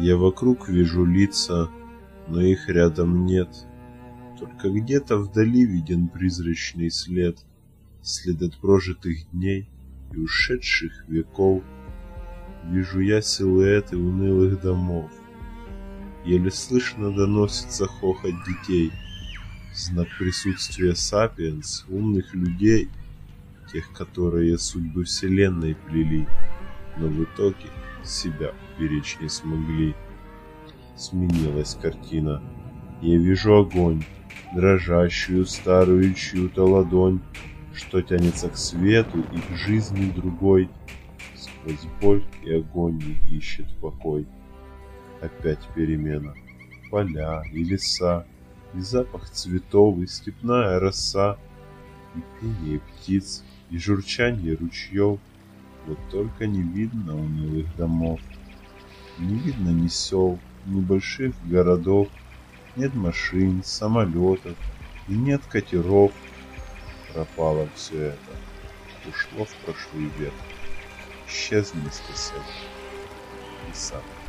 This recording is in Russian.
Я вокруг вижу лица, но их рядом нет. Только где-то вдали виден призрачный след, след от прожитых дней и ушедших веков. Вижу я силуэты унылых домов. Еле слышно доносится хохот детей, знак присутствия сапиенс, умных людей, тех, которые судьбы вселенной плели, но в итоге себя уберечь не смогли. Сменилась картина. Я вижу огонь, дрожащую старую чью-то ладонь, что тянется к свету и к жизни другой. Сквозь боль и агонию ищет покой. Опять перемена. Поля и леса, и запах цветов, и степная роса, и пение птиц, и журчанье ручьев. Вот только не видно унылых домов, не видно ни сел, ни больших городов, нет машин, самолетов и нет катеров. Пропало все это, ушло в прошлый век, исчез вместе с этим и сам.